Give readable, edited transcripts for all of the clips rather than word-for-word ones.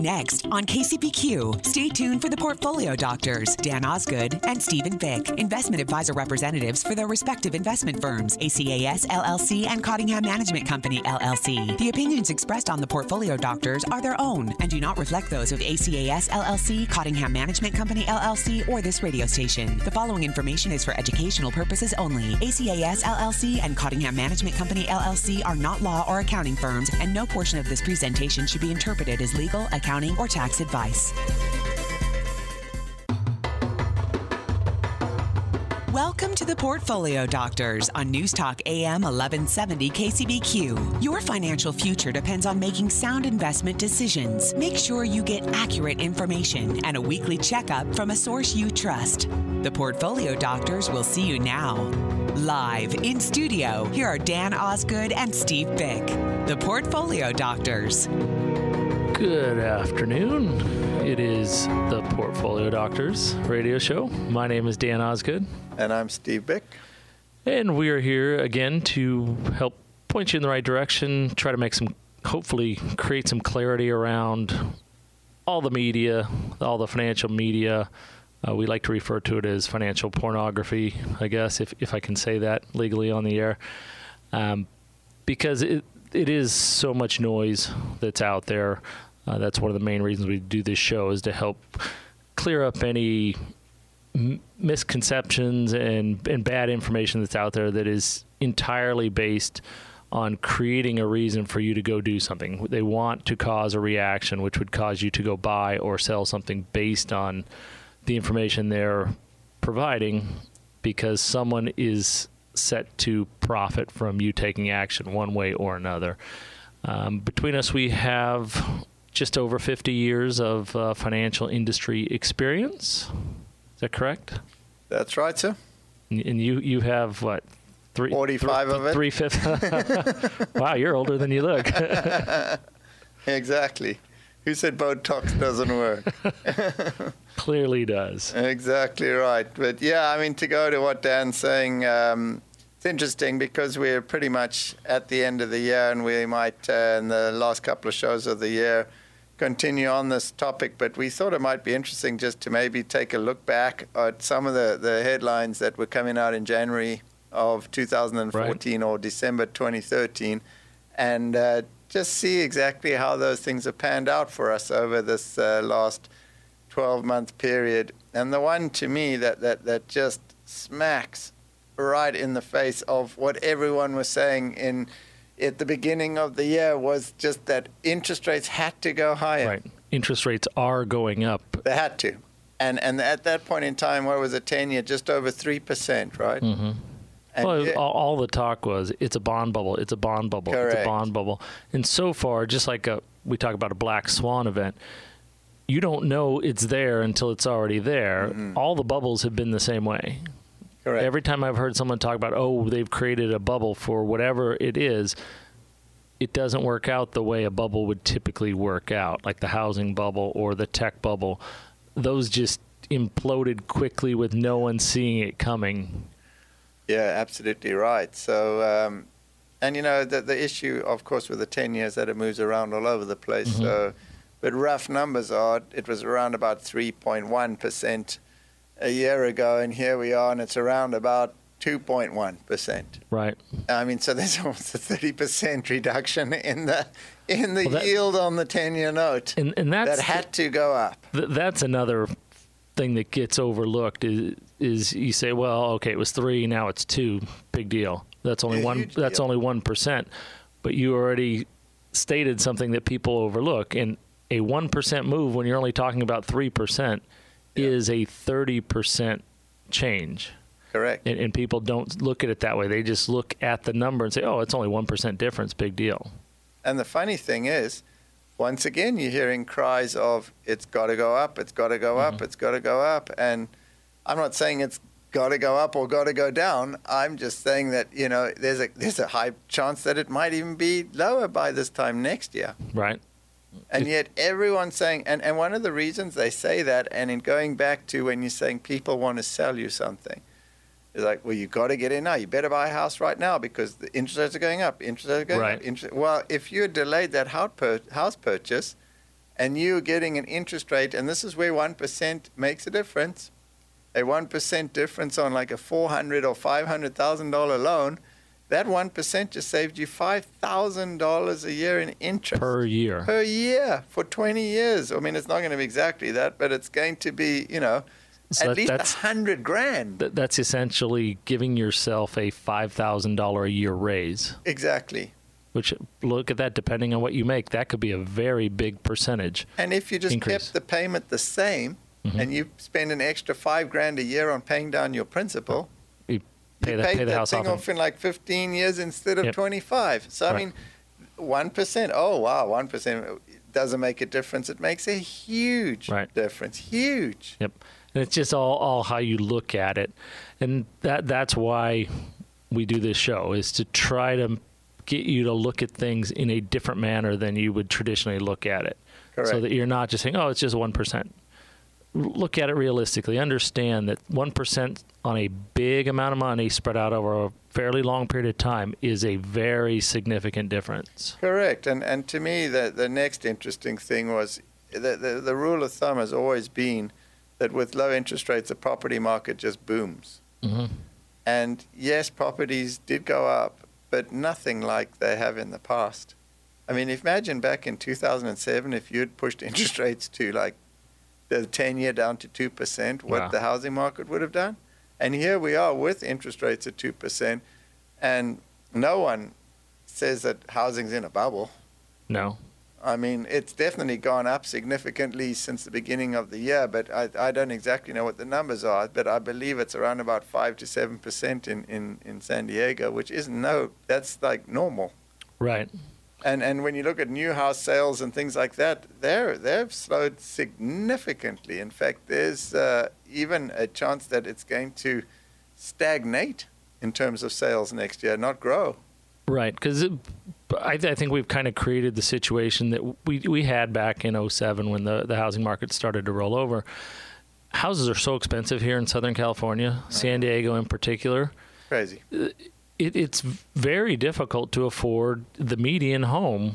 Next on KCBQ, stay tuned for the Portfolio Doctors, Dan Osgood and Stephen Vick, investment advisor representatives for their respective investment firms, ACAS LLC and Cottingham Management Company LLC. The opinions expressed on the Portfolio Doctors are their own and do not reflect those of ACAS LLC, Cottingham Management Company LLC, or this radio station. The following information is for educational purposes only. ACAS LLC and Cottingham Management Company LLC are not law or accounting firms, and no portion of this presentation should be interpreted as legal, accounting, or tax advice. Welcome to the Portfolio Doctors on News Talk AM 1170 KCBQ. Your financial future depends on making sound investment decisions. Make sure you get accurate information and a weekly checkup from a source you trust. The Portfolio Doctors will see you now. Live in studio, here are Dan Osgood and Steve Vick, the Portfolio Doctors. Good afternoon. It is the Portfolio Doctors radio show. My name is Dan Osgood. And I'm Steve Vick. And we are here again to help point you in the right direction, try to hopefully create some clarity around all the media, all the financial media. We like to refer to it as financial pornography, I guess, if I can say that legally on the air, because it is so much noise that's out there. That's one of the main reasons we do this show, is to help clear up any misconceptions and bad information that's out there that is entirely based on creating a reason for you to go do something. They want to cause a reaction, which would cause you to go buy or sell something based on the information they're providing, because someone is set to profit from you taking action one way or another. Between us, we have just over 50 years of financial industry experience. Is that correct? That's right, sir. And you have, what, 45 of it? 3/5. Wow, you're older than you look. Exactly. Who said Botox doesn't work? Clearly does. Exactly right. But yeah, I mean, to go to what Dan's saying, it's interesting because we're pretty much at the end of the year, and we might, in the last couple of shows of the year, continue on this topic, but we thought it might be interesting just to maybe take a look back at some of the headlines that were coming out in January of 2014 right. or December 2013, and just see exactly how those things have panned out for us over this last 12-month period. And the one to me that just smacks right in the face of what everyone was saying at the beginning of the year was just that interest rates had to go higher. Right. Interest rates are going up. They had to. And at that point in time, what was it, 10-year? Just over 3%, right? Mm-hmm. And well, all the talk was, it's a bond bubble, it's a bond bubble, correct. It's a bond bubble. And so far, just like we talk about a black swan event, you don't know it's there until it's already there. Mm-hmm. All the bubbles have been the same way. Correct. Every time I've heard someone talk about, they've created a bubble for whatever it is, it doesn't work out the way a bubble would typically work out, like the housing bubble or the tech bubble. Those just imploded quickly with no one seeing it coming. Yeah, absolutely right. So, and you know, the issue, of course, with the 10 years that it moves around all over the place. Mm-hmm. So, but rough numbers are, it was around about 3.1% a year ago, and here we are, and it's around about 2.1%. Right. I mean, so there's almost a 30% reduction in the yield on the 10-year note, and that had to go up. That's another thing that gets overlooked is you say, well, okay, it was 3, now it's 2, big deal. That's only That's only 1%, but you already stated something that people overlook, and a 1% move when you're only talking about 3% is a 30% change. Correct. And people don't look at it that way. They just look at the number and say, it's only 1% difference, big deal. And the funny thing is, once again, you're hearing cries of, it's got to go up, it's got to go up, it's got to go up. And I'm not saying it's got to go up or got to go down. I'm just saying that, you know, there's a high chance that it might even be lower by this time next year. Right. And yet everyone's saying, and one of the reasons they say that, and in going back to when you're saying people want to sell you something, it's like, well, you got to get in now. You better buy a house right now because the interest rates are going up. Interest rates are going up. Well, if you delayed that house purchase and you're getting an interest rate, and this is where 1% makes a difference. A 1% difference on like a $400,000 or $500,000 loan, that 1% just saved you $5,000 a year in interest. Per year. Per year for 20 years. I mean, it's not going to be exactly that, but it's going to be, So at least that's $100,000. That's essentially giving yourself a $5,000 a year raise. Exactly. Which, look at that, depending on what you make, that could be a very big percentage. And if you just increase. kept the payment the same, and you spend an extra $5,000 a year on paying down your principal, You pay paid the house thing off. off in like 15 years instead of Yep. 25. So, I Right. mean, 1%, 1% doesn't make a difference. It makes a huge Right. difference. Huge. Yep. And it's just all how you look at it. And that's why we do this show, is to try to get you to look at things in a different manner than you would traditionally look at it. Correct. So that you're not just saying, oh, it's just 1%. Look at it realistically. Understand that 1% on a big amount of money spread out over a fairly long period of time is a very significant difference. Correct. And to me, the next interesting thing was the rule of thumb has always been that with low interest rates, the property market just booms. Mm-hmm. And yes, properties did go up, but nothing like they have in the past. I mean, imagine back in 2007, if you had pushed interest rates to like the 10-year down to 2%, what Wow. the housing market would have done. And here we are with interest rates at 2%, and no one says that housing's in a bubble. No. I mean, it's definitely gone up significantly since the beginning of the year, but I don't exactly know what the numbers are, but I believe it's around about 5 to 7% in San Diego, which that's like normal. Right. And when you look at new house sales and things like that, they've slowed significantly. In fact, there's even a chance that it's going to stagnate in terms of sales next year, not grow. Right, because I think we've kind of created the situation that we had back in 2007 when the housing market started to roll over. Houses are so expensive here in Southern California, San Diego in particular. Crazy. It's very difficult to afford the median home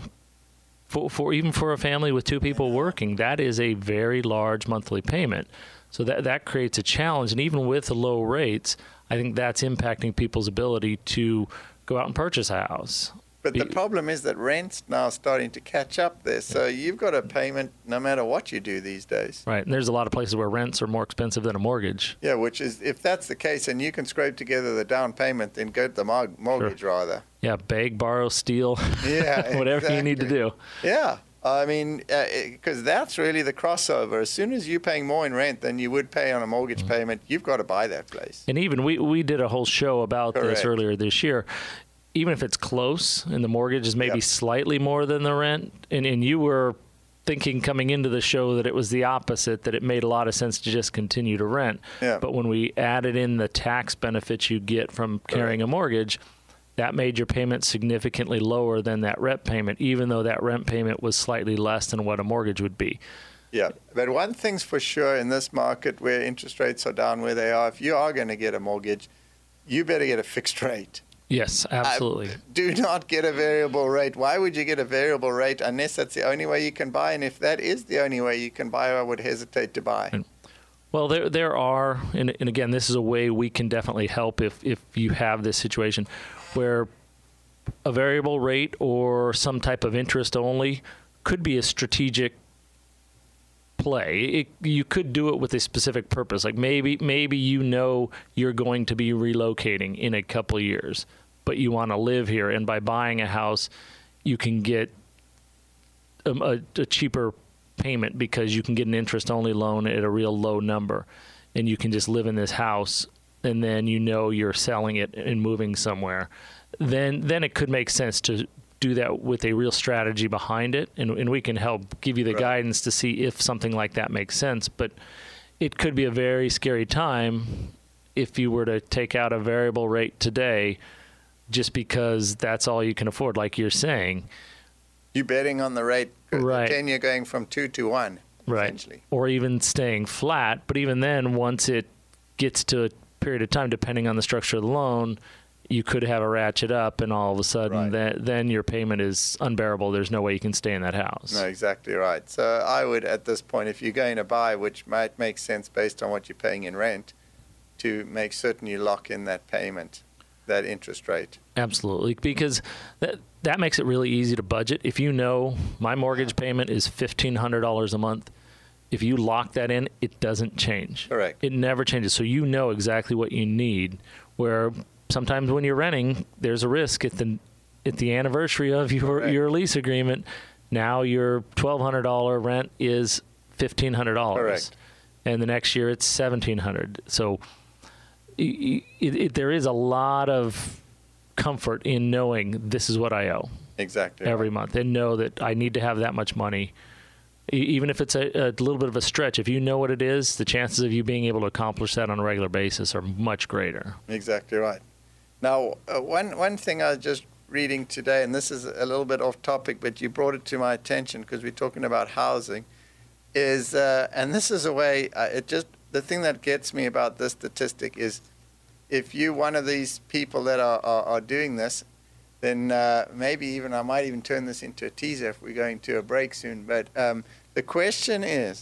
for even for a family with two people working. That is a very large monthly payment. So that creates a challenge. And even with the low rates, I think that's impacting people's ability to go out and purchase a house. But the problem is that rent's now starting to catch up there. So you've got a payment no matter what you do these days. Right. And there's a lot of places where rents are more expensive than a mortgage. Yeah, which is, if that's the case and you can scrape together the down payment, then go to the mortgage rather. Yeah, beg, borrow, steal, Yeah, whatever you need to do. Yeah. I mean, because that's really the crossover. As soon as you're paying more in rent than you would pay on a mortgage payment, you've got to buy that place. And even we did a whole show about this Correct. earlier this year. Even if it's close and the mortgage is maybe Yep. slightly more than the rent, and you were thinking coming into the show that it was the opposite, that it made a lot of sense to just continue to rent. Yeah. But when we added in the tax benefits you get from carrying a mortgage, that made your payment significantly lower than that rent payment, even though that rent payment was slightly less than what a mortgage would be. Yeah. But one thing's for sure in this market where interest rates are down where they are, if you are going to get a mortgage, you better get a fixed rate. Yes, absolutely. Do not get a variable rate. Why would you get a variable rate unless that's the only way you can buy? And if that is the only way you can buy, I would hesitate to buy. Well, there are, and again, this is a way we can definitely help if you have this situation where a variable rate or some type of interest only could be a strategic play. You could do it with a specific purpose. Like maybe you know you're going to be relocating in a couple of years, but you want to live here, and by buying a house, you can get a cheaper payment because you can get an interest-only loan at a real low number, and you can just live in this house, and then you know you're selling it and moving somewhere. Then it could make sense to do that with a real strategy behind it, and we can help give you the guidance to see if something like that makes sense. But it could be a very scary time if you were to take out a variable rate today just because that's all you can afford, like you're saying. You're betting on the rate. Right. The 10-year going from 2 to 1, essentially. Or even staying flat. But even then, once it gets to a period of time, depending on the structure of the loan, you could have a ratchet up, and all of a sudden then your payment is unbearable. There's no way you can stay in that house. No, exactly right. So I would, at this point, if you're going to buy, which might make sense based on what you're paying in rent, to make certain you lock in that payment, that interest rate. Absolutely, because that makes it really easy to budget. If you know my mortgage payment is $1,500 a month, if you lock that in, it doesn't change. Correct. It never changes. So you know exactly what you need, where sometimes when you're renting, there's a risk at the anniversary of your lease agreement. Now your $1,200 rent is $1,500. Correct. And the next year it's $1,700. So there is a lot of comfort in knowing this is what I owe. Exactly. Every month, and know that I need to have that much money. Even if it's a little bit of a stretch, if you know what it is, the chances of you being able to accomplish that on a regular basis are much greater. Exactly right. Now, one thing I was just reading today, and this is a little bit off topic, but you brought it to my attention because we're talking about housing, is, and this is a way, the thing that gets me about this statistic is if you're one of these people that are doing this, then maybe even I might even turn this into a teaser if we're going to a break soon. But the question is,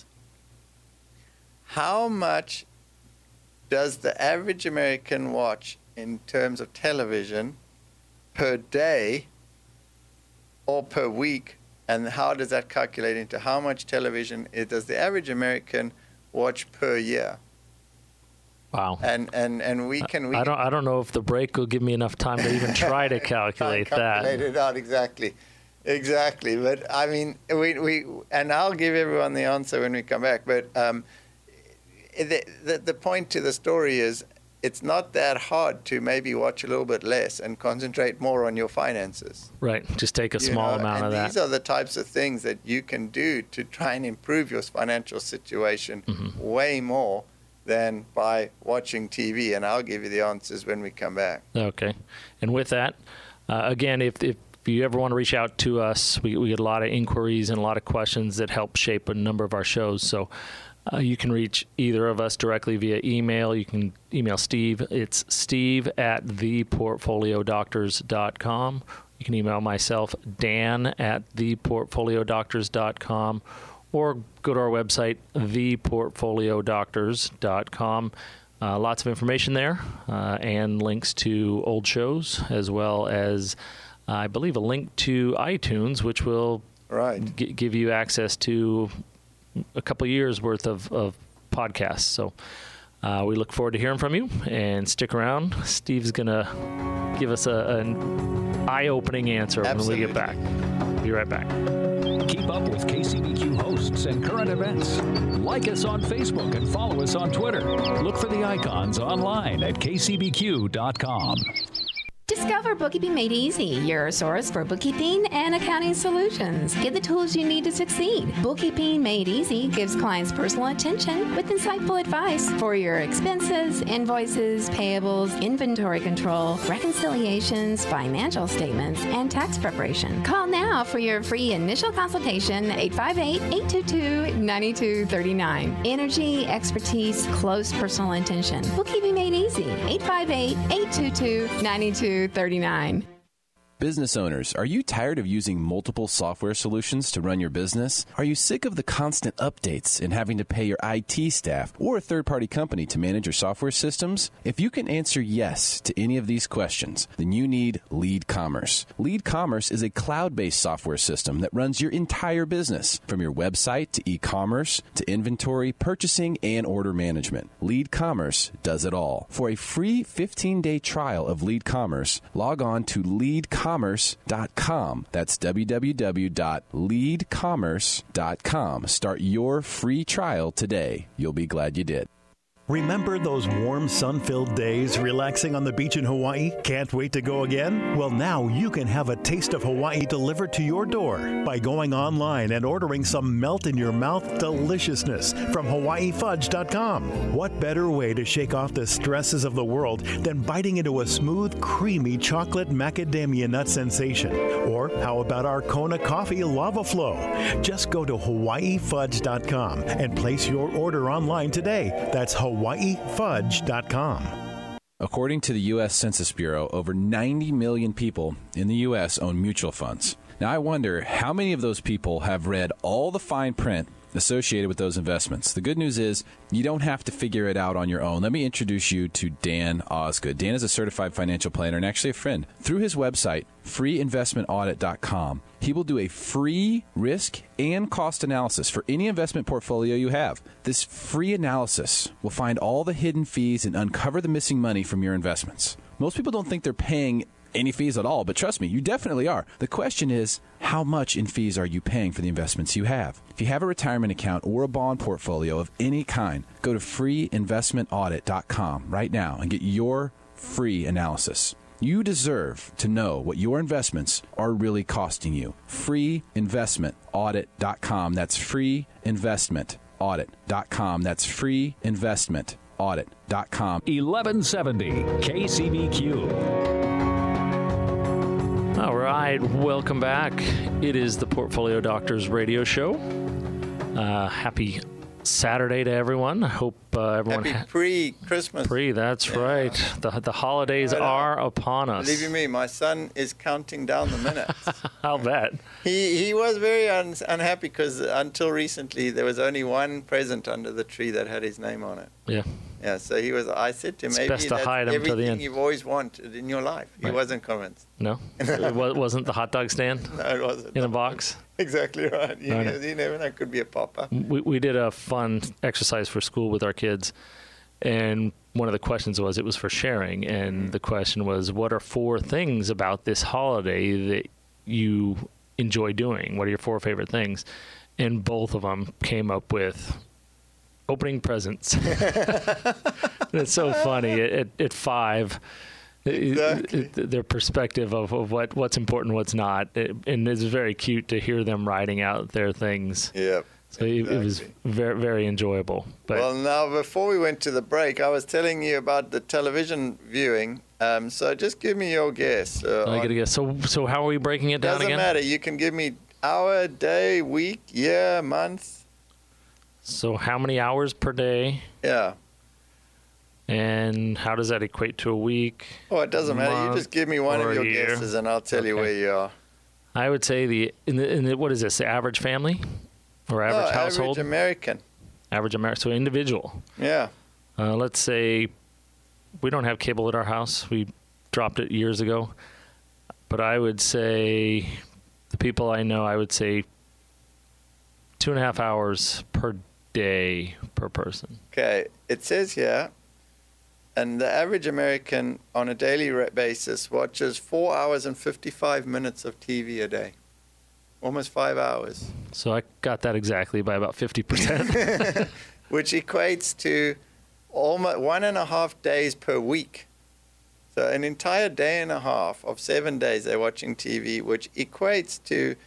how much does the average American watch in terms of television per day or per week, and how does that calculate into how much television does the average American watch per year? Wow. And we can. I don't know if the break will give me enough time to even try to calculate that. Calculate it out exactly. But I mean, we and I'll give everyone the answer when we come back. But the point to the story is, it's not that hard to maybe watch a little bit less and concentrate more on your finances. Right. Just take a small amount of that. These are the types of things that you can do to try and improve your financial situation way more than by watching TV. And I'll give you the answers when we come back. Okay. And with that, again, if you ever want to reach out to us, we get a lot of inquiries and a lot of questions that help shape a number of our shows. So you can reach either of us directly via email. You can email Steve. It's steve@theportfoliodoctors.com. You can email myself, dan@theportfoliodoctors.com, or go to our website, theportfoliodoctors.com. Lots of information there and links to old shows, as well as, I believe, a link to iTunes, which will give you access to a couple years worth of podcasts. So we look forward to hearing from you, and stick around. Steve's going to give us an eye-opening answer when we get back. Be right back. Keep up with KCBQ hosts and current events. Like us on Facebook and follow us on Twitter. Look for the icons online at kcbq.com. Discover Bookkeeping Made Easy, your source for bookkeeping and accounting solutions. Get the tools you need to succeed. Bookkeeping Made Easy gives clients personal attention with insightful advice for your expenses, invoices, payables, inventory control, reconciliations, financial statements, and tax preparation. Call now for your free initial consultation, 858-822-9239. Energy, expertise, close personal attention. Bookkeeping Made Easy, 858-822-9239. Business owners, are you tired of using multiple software solutions to run your business? Are you sick of the constant updates and having to pay your IT staff or a third-party company to manage your software systems? If you can answer yes to any of these questions, then you need Lead Commerce. Lead Commerce is a cloud-based software system that runs your entire business, from your website to e-commerce to inventory, purchasing, and order management. Lead Commerce does it all. For a free 15-day trial of Lead Commerce, log on to leadcommerce.com. That's www.leadcommerce.com. Start your free trial today. You'll be glad you did. Remember those warm, sun-filled days relaxing on the beach in Hawaii? Can't wait to go again? Well, now you can have a taste of Hawaii delivered to your door by going online and ordering some melt-in-your-mouth deliciousness from HawaiiFudge.com. What better way to shake off the stresses of the world than biting into a smooth, creamy chocolate macadamia nut sensation? Or how about our Kona Coffee Lava Flow? Just go to HawaiiFudge.com and place your order online today. That's HawaiiFudge.com. According to the U.S. Census Bureau, over 90 million people in the U.S. own mutual funds. Now, I wonder how many of those people have read all the fine print associated with those investments. The good news is you don't have to figure it out on your own. Let me introduce you to Dan Osgood. Dan is a certified financial planner and actually a friend. Through his website, freeinvestmentaudit.com, he will do a free risk and cost analysis for any investment portfolio you have. This free analysis will find all the hidden fees and uncover the missing money from your investments. Most people don't think they're paying any fees at all, but trust me, you definitely are. The question is, how much in fees are you paying for the investments you have? If you have a retirement account or a bond portfolio of any kind, go to freeinvestmentaudit.com right now and get your free analysis. You deserve to know what your investments are really costing you. freeinvestmentaudit.com. That's freeinvestmentaudit.com. That's freeinvestmentaudit.com. 1170 KCBQ. All right, welcome back. It is the Portfolio Doctors radio show. Happy Saturday to everyone. I hope everyone... Happy pre-Christmas. That's right. The holidays are upon us. Believe you me, my son is counting down the minutes. I'll bet. He was very unhappy because until recently there was only one present under the tree that had his name on it. Yeah. Yeah, so I said to him, maybe best to that's hide him to the everything end. you've always wanted in your life. He wasn't convinced. No? It wasn't the hot dog stand? No, it wasn't. In a box? Exactly right. You never know. It could be a pop-up. We did a fun exercise for school with our kids, and one of the questions was, it was for sharing, and the question was, what are 4 things about this holiday that you enjoy doing? What are your 4 favorite things? And both of them came up with opening presents. It's so funny. At 5, exactly. Their perspective of what's important, what's not, and it's very cute to hear them writing out their things. Yep. So it was very, very enjoyable. But well, now, before we went to the break, I was telling you about the television viewing. So just give me your guess. I get a guess. So how are we breaking it down again? Doesn't matter. You can give me hour, day, week, year, month. So how many hours per day? Yeah. And how does that equate to a week? Oh, it doesn't matter. You just give me one of your guesses, and I'll tell you where you are. I would say what is this? The average family or average household? Average American. Average American. So individual. Yeah. Let's say we don't have cable at our house. We dropped it years ago. But I would say the people I know, I would say 2.5 hours per day per person. Okay. It says here, and the average American on a daily basis watches 4 hours and 55 minutes of TV a day. Almost 5 hours. So I got that exactly by about 50%. Which equates to almost 1.5 days per week. So an entire day and a half of 7 days they're watching TV, which equates to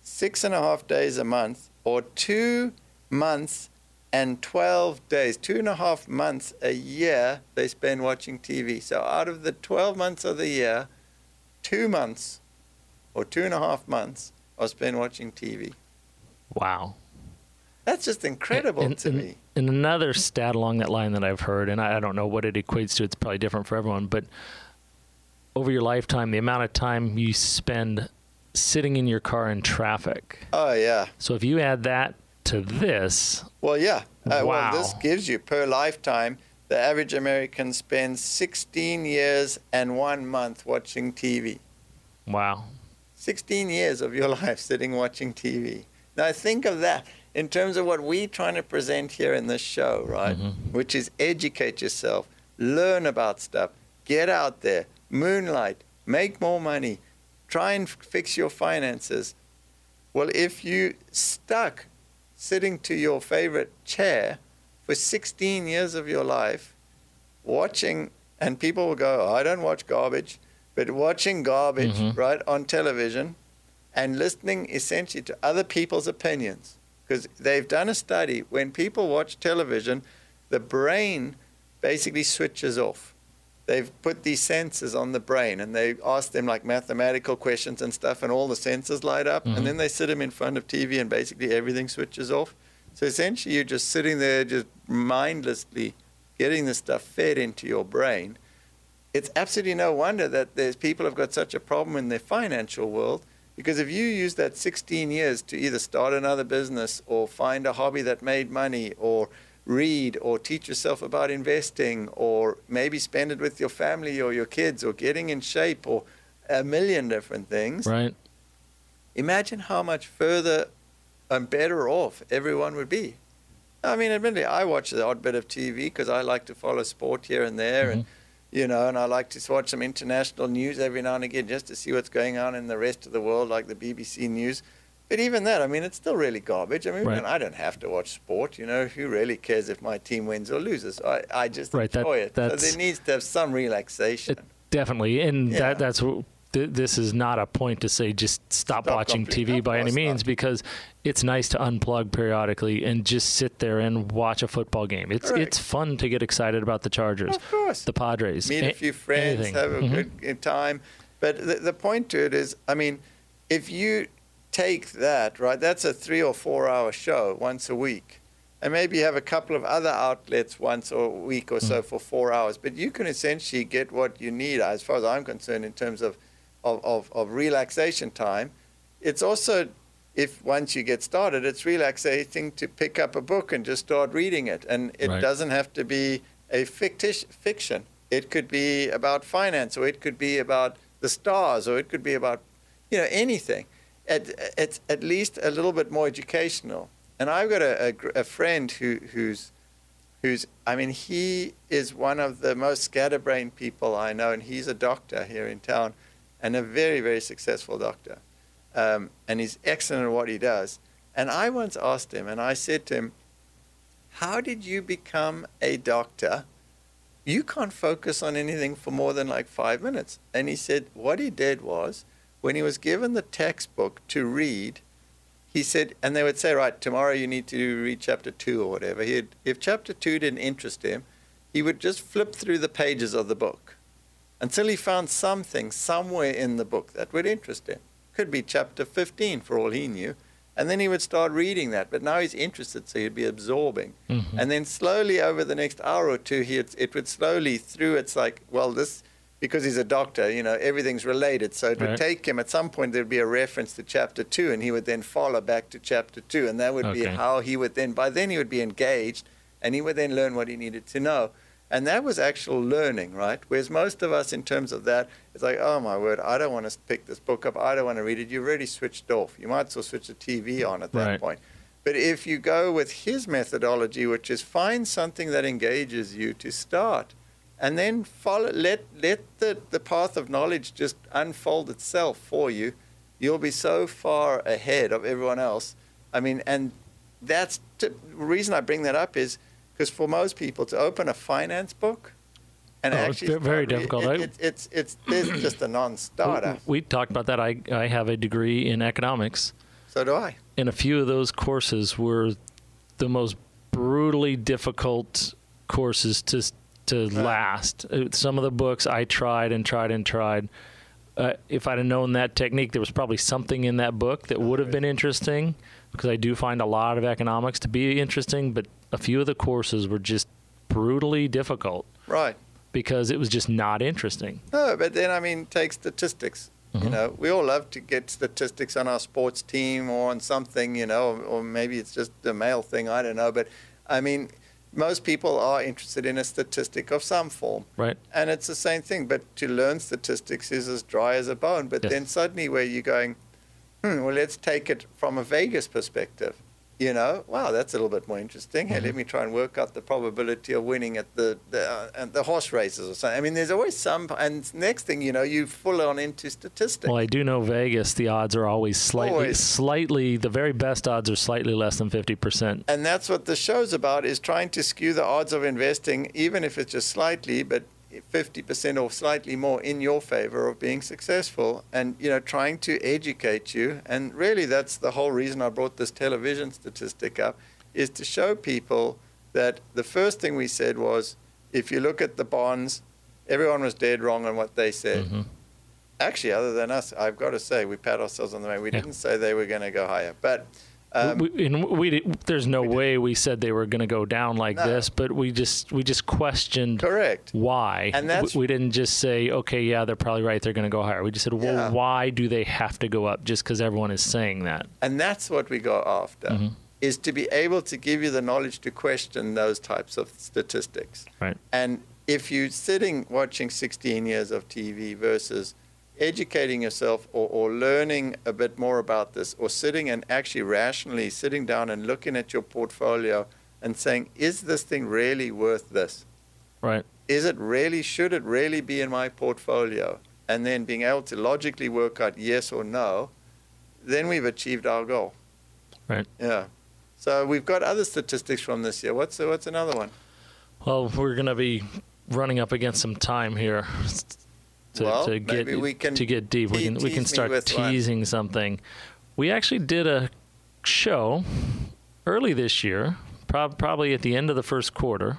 6.5 days a month, or 2 months and 12 days, 2.5 months a year they spend watching TV. So out of the 12 months of the year, 2 months or 2.5 months are spent watching TV. Wow. That's just incredible to me. And another stat along that line that I've heard, and I don't know what it equates to, it's probably different for everyone, but over your lifetime, the amount of time you spend sitting in your car in traffic. Oh, yeah. So if you add that to this. Well, yeah. Wow. Well, this gives you, per lifetime, the average American spends 16 years and 1 month watching TV. Wow. 16 years of your life sitting watching TV. Now, think of that in terms of what we're trying to present here in this show, right? Mm-hmm. Which is educate yourself, learn about stuff, get out there, moonlight, make more money, try and fix your finances. Well, if you stuck sitting to your favorite chair for 16 years of your life, watching, and people will go, oh, I don't watch garbage, but watching garbage, mm-hmm. right, on television and listening essentially to other people's opinions. Because they've done a study, when people watch television, the brain basically switches off. They've put these sensors on the brain, and they ask them like mathematical questions and stuff, and all the sensors light up, mm-hmm. and then they sit them in front of TV, and basically everything switches off. So essentially you're just sitting there just mindlessly getting the stuff fed into your brain. it's absolutely no wonder that there's people have got such a problem in their financial world, because if you use that 16 years to either start another business or find a hobby that made money or read or teach yourself about investing or maybe spend it with your family or your kids or getting in shape or a million different things. Right. Imagine how much further and better off everyone would be. I mean, admittedly, I watch the odd bit of TV because I like to follow sport here and there, and and I like to watch some international news every now and again just to see what's going on in the rest of the world, like the BBC News. But even that, I mean, it's still really garbage. I mean, I don't have to watch sport. Who really cares if my team wins or loses? I just enjoy it. So there needs to have some relaxation. Definitely, and that's what. This is not a point to say just stop watching TV by any means, because it's nice to unplug periodically and just sit there and watch a football game. It's fun to get excited about the Chargers, of course, the Padres, meet a few friends, have a good time. But the point to it is, I mean, if you take that, right, that's a 3 or 4 hour show once a week. And maybe you have a couple of other outlets once a week or so for 4 hours. But you can essentially get what you need, as far as I'm concerned, in terms of relaxation time. It's also, if once you get started, it's relaxating to pick up a book and just start reading it. And it doesn't have to be a fiction. It could be about finance, or it could be about the stars, or it could be about, anything. It's at least a little bit more educational. And I've got a friend who's I mean, he is one of the most scatterbrained people I know, and he's a doctor here in town, and a very, very successful doctor. And he's excellent at what he does. And I once asked him, and I said to him, how did you become a doctor? You can't focus on anything for more than like 5 minutes. And he said what he did was, when he was given the textbook to read, he said, and they would say, right, tomorrow you need to read chapter 2 or whatever. If chapter 2 didn't interest him, he would just flip through the pages of the book until he found something somewhere in the book that would interest him. Could be chapter 15 for all he knew. And then he would start reading that. But now he's interested, so he'd be absorbing. And then slowly over the next hour or two, it would slowly through. It's like, well, this, because he's a doctor, everything's related. So it would take him, at some point there'd be a reference to chapter 2, and he would then follow back to chapter 2. And that would be how he would then, by then he would be engaged, and he would then learn what he needed to know. And that was actual learning, right? Whereas most of us, in terms of that, it's like, oh my word, I don't want to pick this book up. I don't want to read it. You've already switched off. You might as well switch the TV on at that point. But if you go with his methodology, which is find something that engages you to start, and then follow, let the path of knowledge just unfold itself for you, you'll be so far ahead of everyone else. I mean, and that's the reason I bring that up is, because for most people to open a finance book and actually it's very difficult. It's just a non-starter. We talked about that. I have a degree in economics. So do I. And a few of those courses were the most brutally difficult courses to last. Some of the books I tried. If I'd have known that technique, there was probably something in that book that would have been interesting, because I do find a lot of economics to be interesting, but a few of the courses were just brutally difficult. Right. Because it was just not interesting. No, but then, I mean, take statistics. We all love to get statistics on our sports team or on something, or maybe it's just a male thing, I don't know. But, I mean, most people are interested in a statistic of some form. Right. And it's the same thing. But to learn statistics is as dry as a bone. But then suddenly where you're going, well, let's take it from a Vegas perspective. Wow, that's a little bit more interesting. Hey, let me try and work out the probability of winning at the horse races or something. I mean, there's always some, and next thing you know, you full on into statistics. Well, I do know Vegas, the odds are always slightly, the very best odds are slightly less than 50%. And that's what the show's about, is trying to skew the odds of investing, even if it's just slightly, but 50% or slightly more in your favor of being successful, and trying to educate you. And really that's the whole reason I brought this television statistic up, is to show people that the first thing we said was, if you look at the bonds, everyone was dead wrong on what they said. Actually, other than us, I've got to say, we pat ourselves on the back. We didn't say they were going to go higher, but There's no way we said they were going to go down like this, but we just questioned why. And we didn't just say, okay, yeah, they're probably right, they're going to go higher. We just said, well, why do they have to go up just because everyone is saying that? And that's what we go after, is to be able to give you the knowledge to question those types of statistics. Right. And if you're sitting watching 16 years of TV versus educating yourself or learning a bit more about this, or sitting and actually rationally sitting down and looking at your portfolio and saying, is this thing really worth this? Right. Should it really be in my portfolio? And then being able to logically work out yes or no, then we've achieved our goal. Right. Yeah. So we've got other statistics from this year. What's another one? Well, we're going to be running up against some time here. To get deep, we can start teasing something. We actually did a show early this year, probably at the end of the first quarter,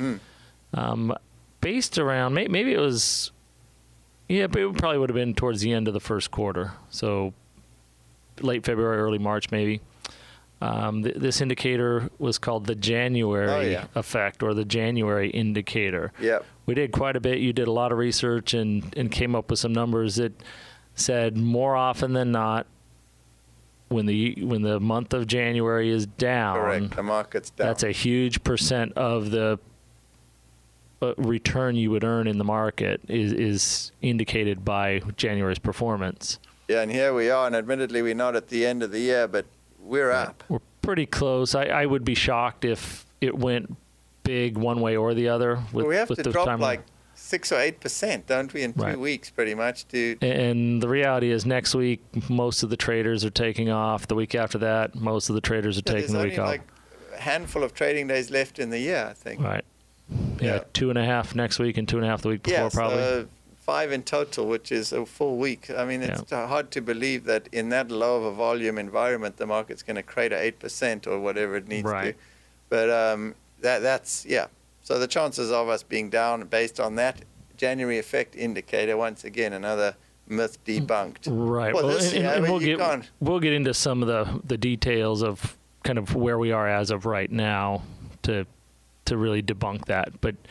based around maybe it was, but it probably would have been towards the end of the first quarter, so late February, early March, maybe. This indicator was called the January effect, or the January indicator. Yep. We did quite a bit. You did a lot of research and came up with some numbers that said more often than not, when the month of January is down, the market's down. That's a huge percent of the return you would earn in the market is indicated by January's performance. Yeah, and here we are, and admittedly we're not at the end of the year, but we're up. We're pretty close. I would be shocked if it went big one way or the other. We have to drop like 6 or 8%, don't we, in 2 weeks pretty much. And the reality is next week, most of the traders are taking off. The week after that, most of the traders are taking the week off. There's only like a handful of trading days left in the year, I think. Right. Yeah, 2.5 next week and 2.5 the week before, probably. So 5 in total, which is a full week. I mean, it's hard to believe that in that low of a volume environment, the market's going to crater 8% or whatever it needs to. But that's. So the chances of us being down based on that January effect indicator, once again, another myth debunked. Right. Well, we'll get into some of the details of kind of where we are as of right now to really debunk that. But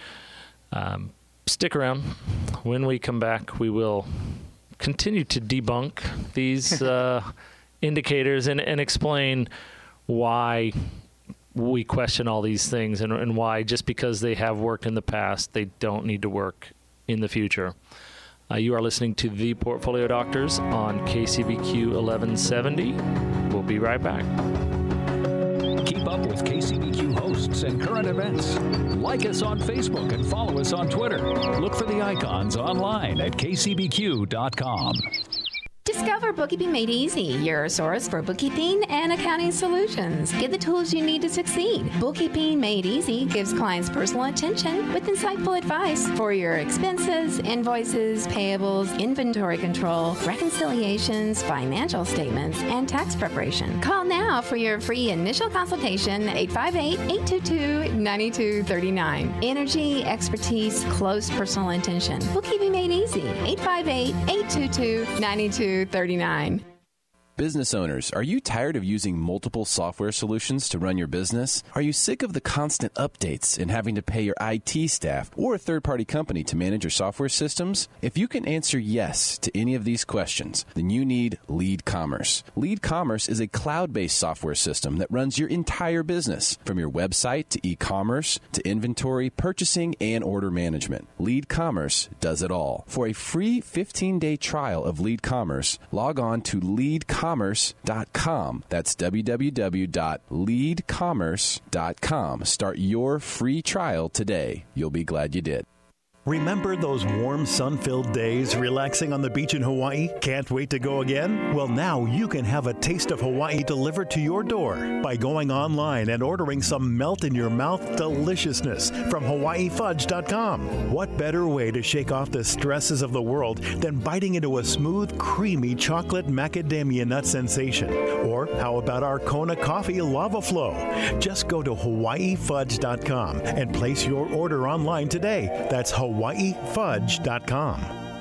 stick around. When we come back, we will continue to debunk these indicators and explain why we question all these things and why, just because they have worked in the past, they don't need to work in the future. You are listening to The Portfolio Doctors on KCBQ 1170. We'll be right back. Keep up with KCBQ hosts and current events. Like us on Facebook and follow us on Twitter. Look for the icons online at kcbq.com. Discover Bookkeeping Made Easy, your source for bookkeeping and accounting solutions. Get the tools you need to succeed. Bookkeeping Made Easy gives clients personal attention with insightful advice for your expenses, invoices, payables, inventory control, reconciliations, financial statements, and tax preparation. Call now for your free initial consultation, 858-822-9239. Energy, expertise, close personal attention. Bookkeeping Made Easy, 858-822-9239. Business owners, are you tired of using multiple software solutions to run your business? Are you sick of the constant updates and having to pay your IT staff or a third-party company to manage your software systems? If you can answer yes to any of these questions, then you need Lead Commerce. Lead Commerce is a cloud-based software system that runs your entire business, from your website to e-commerce to inventory, purchasing, and order management. Lead Commerce does it all. For a free 15-day trial of Lead Commerce, log on to leadcommerce.com. That's www.leadcommerce.com. Start your free trial today. You'll be glad you did. Remember those warm, sun-filled days relaxing on the beach in Hawaii? Can't wait to go again? Well, now you can have a taste of Hawaii delivered to your door by going online and ordering some melt-in-your-mouth deliciousness from HawaiiFudge.com. What better way to shake off the stresses of the world than biting into a smooth, creamy chocolate macadamia nut sensation? Or how about our Kona Coffee Lava Flow? Just go to HawaiiFudge.com and place your order online today. That's HawaiiFudge.com.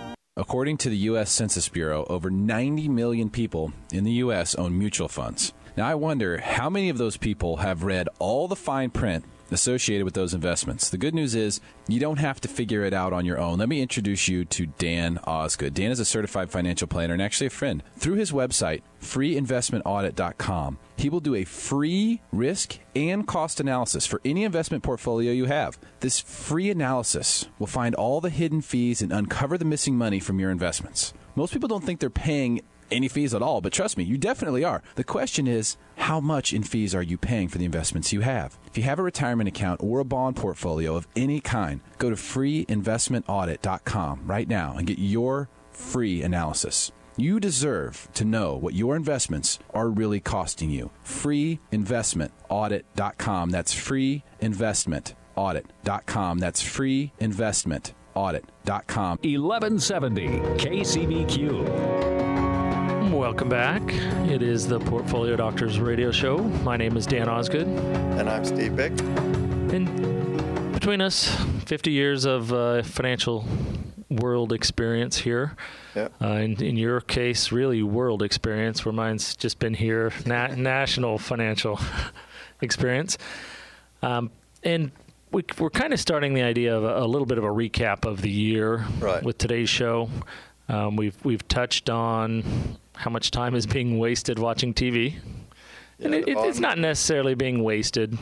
According to the U.S. Census Bureau, over 90 million people in the U.S. own mutual funds. Now, I wonder how many of those people have read all the fine print associated with those investments. The good news is you don't have to figure it out on your own. Let me introduce you to Dan Osgood. Dan is a certified financial planner and actually a friend. Through his website, freeinvestmentaudit.com, he will do a free risk and cost analysis for any investment portfolio you have. This free analysis will find all the hidden fees and uncover the missing money from your investments. Most people don't think they're paying any fees at all, but trust me, you definitely are. The question is, how much in fees are you paying for the investments you have? If you have a retirement account or a bond portfolio of any kind, go to freeinvestmentaudit.com right now and get your free analysis. You deserve to know what your investments are really costing you. freeinvestmentaudit.com. That's freeinvestmentaudit.com. That's freeinvestmentaudit.com. 1170 KCBQ. Welcome back. It is the Portfolio Doctors Radio Show. My name is Dan Osgood. And I'm Steve Bick. And between us, 50 years of financial world experience here. Yeah. In your case, really world experience, where mine's just been here, national financial experience. And we're kind of starting the idea of a little bit of a recap of the year with today's show. We've touched on how much time is being wasted watching TV, and it's not necessarily being wasted.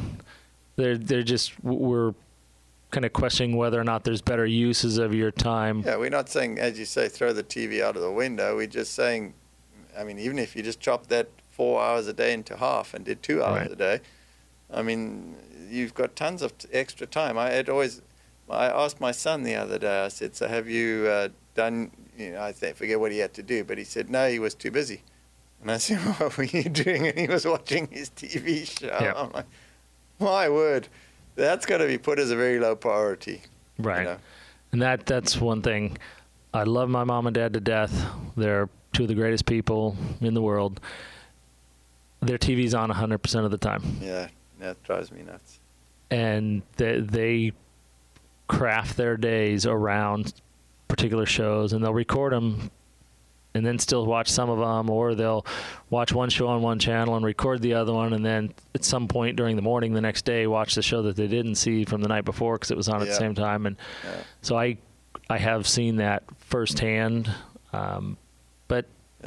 We're kind of questioning whether or not there's better uses of your time. Yeah, we're not saying, as you say, throw the TV out of the window. We're just saying, I mean, even if you just chop that 4 hours a day into half and did 2 hours a day, I mean, you've got tons of extra time. I asked my son the other day, I said, so have you done, I forget what he had to do, but he said, no, he was too busy. And I said, what were you doing? And he was watching his TV show. Yeah. I'm like, my word, that's got to be put as a very low priority. Right. You know? And that's one thing. I love my mom and dad to death. They're two of the greatest people in the world. Their TV's on 100% of the time. Yeah, that drives me nuts. And they craft their days around particular shows, and they'll record them and then still watch some of them, or they'll watch one show on one channel and record the other one, and then at some point during the morning the next day watch the show that they didn't see from the night before because it was on at the same time. And so I have seen that firsthand, but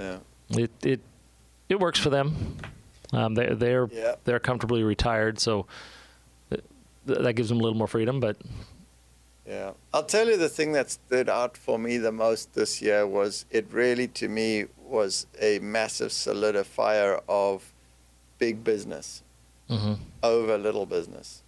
it works for them. They're comfortably retired, so that gives them a little more freedom. But yeah, I'll tell you the thing that stood out for me the most this year was it really, to me, was a massive solidifier of big business over little business.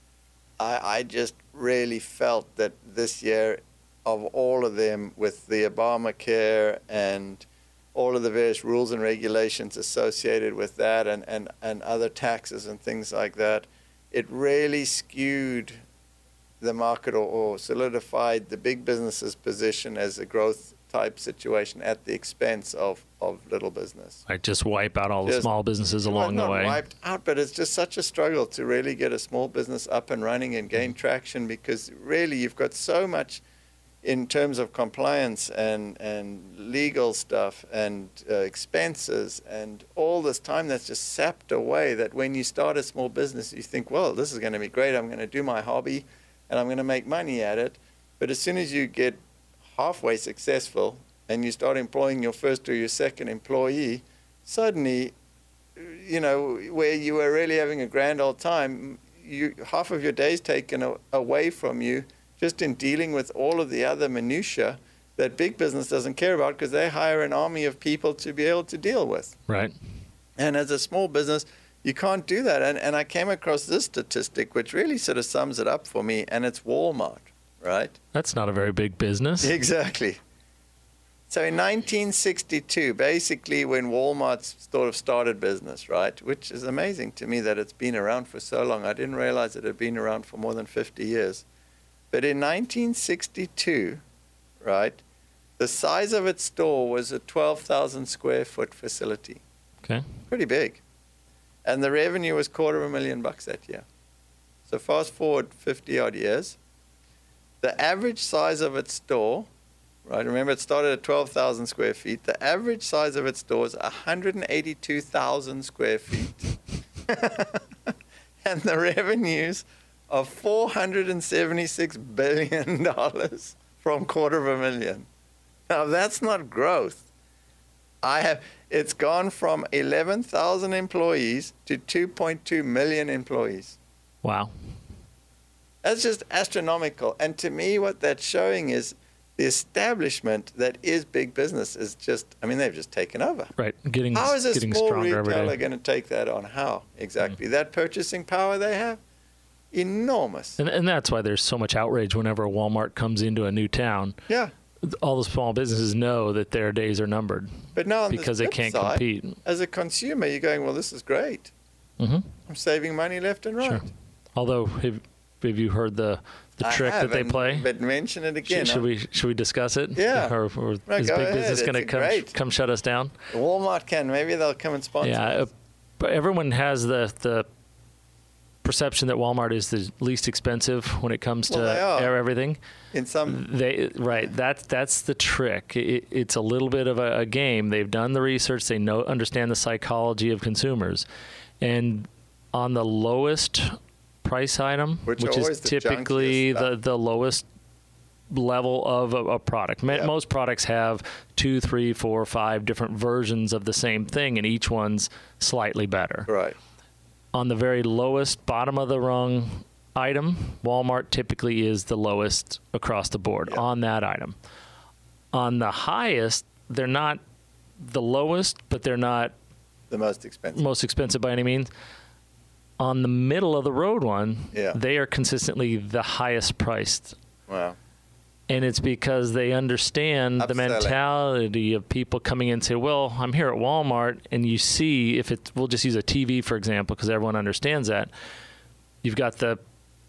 I just really felt that this year, of all of them, with the Obamacare and all of the various rules and regulations associated with that and other taxes and things like that, it really skewed the market or solidified the big business's position as a growth type situation at the expense of little business. I just wipe out all the small businesses along the way. Not wiped out, but it's just such a struggle to really get a small business up and running and gain traction, because really you've got so much in terms of compliance and legal stuff and expenses and all this time that's just sapped away, that when you start a small business you think, well, this is going to be great, I'm going to do my hobby and I'm going to make money at it. But as soon as you get halfway successful and you start employing your first or your second employee, suddenly, where you were really having a grand old time, half of your day's taken away from you just in dealing with all of the other minutiae that big business doesn't care about, because they hire an army of people to be able to deal with. Right. And as a small business, you can't do that. And I came across this statistic, which really sort of sums it up for me, and it's Walmart, right? That's not a very big business. Exactly. So in 1962, basically when Walmart sort of started business, right, which is amazing to me that it's been around for so long. I didn't realize it had been around for more than 50 years. But in 1962, right, the size of its store was a 12,000 square foot facility. Okay. Pretty big. And the revenue was $250,000 that year. So fast forward 50 odd years, the average size of its store right? Remember, it started at 12,000 square feet. The average size of its stores, 182,000 square feet. And the revenues of $476 billion from $250,000. Now, that's not growth. It's gone from 11,000 employees to 2.2 million employees. Wow. That's just astronomical. And to me, what that's showing is the establishment that is big business is just, I mean, they've just taken over. Right. How is a small stronger every retailer day. going to take that on? How exactly? That purchasing power they have? Enormous. And that's why there's so much outrage whenever a Walmart comes into a new town. Yeah. All the small businesses know that their days are numbered. But now on because the they flip can't side, compete. As a consumer, you're going, well, this is great. Mm-hmm. I'm saving money left and right. Sure. Although, have you heard the trick that they play? But mention it again. Should we discuss it? Yeah. Or Right, is go big ahead. business going to come shut us down? Walmart can. Maybe they'll come and sponsor us. But everyone has the perception that Walmart is the least expensive when it comes to everything. In some, that's the trick. It's a little bit of a game. They've done the research. They understand the psychology of consumers, and on the lowest price item, which is typically the lowest level of a product. Most products have 2, 3, 4, 5 different versions of the same thing, and each one's slightly better. Right. On the very lowest bottom of the rung item, Walmart typically is the lowest across the board on that item. On the highest, they're not the lowest, but they're not the most expensive by any means. On the middle of the road one, Yeah. they are consistently the highest priced. Wow. And it's because they understand the mentality of people coming in and say, well, I'm here at Walmart, and you see, we'll just use a TV, for example, because everyone understands that. You've got the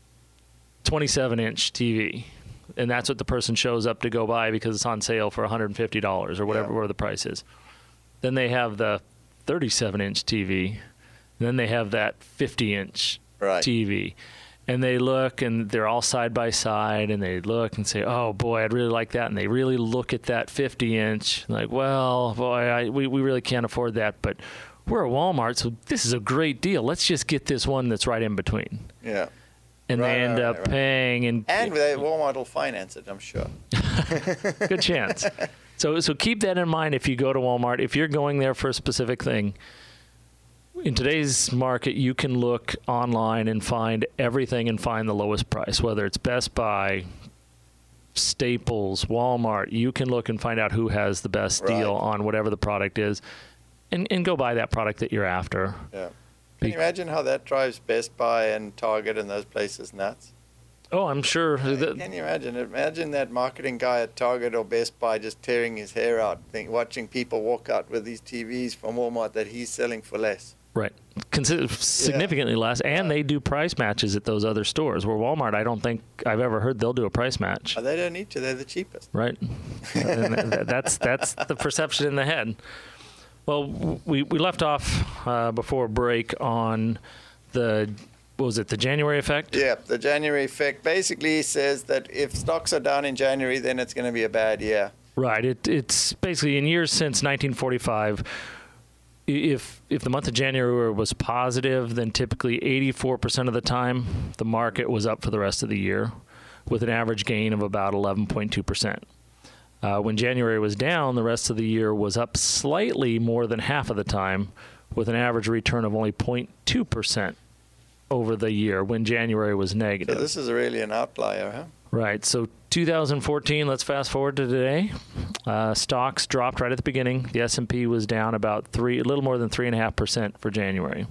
27-inch TV, and that's what the person shows up to go buy because it's on sale for $150 or whatever the price is. Then they have the 37-inch TV, and then they have that 50-inch TV. And they look, and they're all side by side, and they look and say, oh, boy, I'd really like that. And they really look at that 50-inch, like, well, boy, we really can't afford that. But we're at Walmart, so this is a great deal. Let's just get this one that's right in between. Yeah. And they end up paying. And Walmart will finance it, I'm sure. Good chance. So keep that in mind if you go to Walmart. If you're going there for a specific thing, in today's market, you can look online and find everything and find the lowest price, whether it's Best Buy, Staples, Walmart. You can look and find out who has the best deal on whatever the product is and go buy that product that you're after. Yeah. Can you imagine how that drives Best Buy and Target and those places nuts? Oh, I'm sure. Can you imagine? Imagine that marketing guy at Target or Best Buy just tearing his hair out, watching people walk out with these TVs from Walmart that he's selling for less. Right. Significantly less. And they do price matches at those other stores. Where Walmart, I don't think I've ever heard they'll do a price match. They don't need to. They're the cheapest. Right. And that's the perception in the head. Well, we left off before break on the January effect? Yeah, the January effect basically says that if stocks are down in January, then it's going to be a bad year. Right. It's basically in years since 1945, if the month of January was positive, then typically 84% of the time the market was up for the rest of the year with an average gain of about 11.2%. When January was down, the rest of the year was up slightly more than half of the time with an average return of only 0.2% over the year when January was negative. So this is really an outlier, huh? Right. So 2014, let's fast forward to today. Stocks dropped right at the beginning. The S&P was down about a little more than 3.5% for January.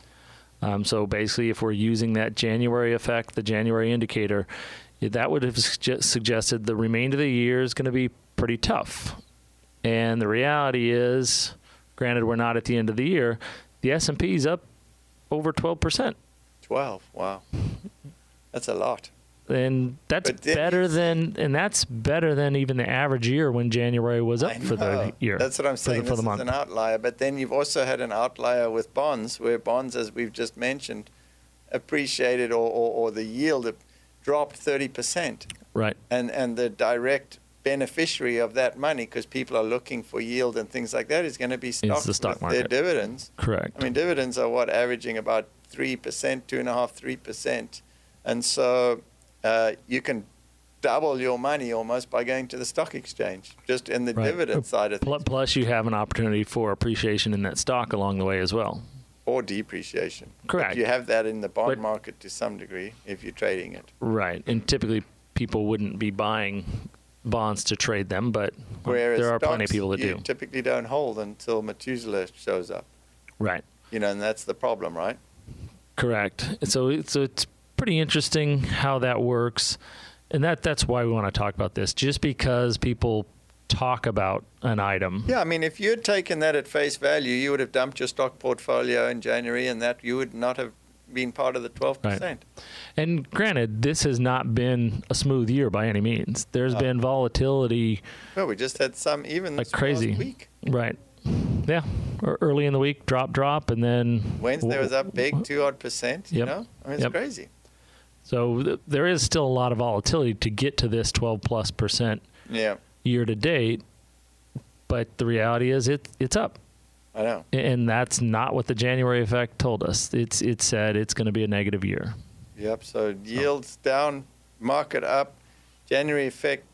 So basically, if we're using that January effect, the January indicator, that would have suggested the remainder of the year is going to be pretty tough. And the reality is, granted we're not at the end of the year, the S&P is up over 12%. 12, wow. That's a lot. And that's better than even the average year when January was up for the year. That's what I'm saying. This is an outlier. But then you've also had an outlier with bonds, where bonds, as we've just mentioned, appreciated or the yield dropped 30%. Right. And the direct beneficiary of that money, because people are looking for yield and things like that, is going to be stocks the stock with market. their dividends. Correct. I mean, dividends are averaging about 3%, 2.5%, 3%. And so you can double your money almost by going to the stock exchange, just in the dividend side of things. Plus, you have an opportunity for appreciation in that stock along the way as well. Or depreciation. Correct. But you have that in the bond market to some degree if you're trading it. Right. And typically, people wouldn't be buying bonds to trade them, but there are plenty of people that do. Typically don't hold until Methuselah shows up. Right. And that's the problem, right? Correct. So it's pretty interesting how that works. And that's why we want to talk about this, just because people talk about an item. Yeah, I mean, if you had taken that at face value, you would have dumped your stock portfolio in January, and that you would not have been part of the 12%. Right. And granted, this has not been a smooth year by any means. There's been volatility. Well, we just had some even like crazy last week. Right. Yeah. Early in the week, drop, and then Wednesday was up big, 2% you know? I mean, it's crazy. So there is still a lot of volatility to get to this 12+% year to date, but the reality is it's up. I know. And that's not what the January effect told us. It said it's going to be a negative year. Yep. So yields down, market up, January effect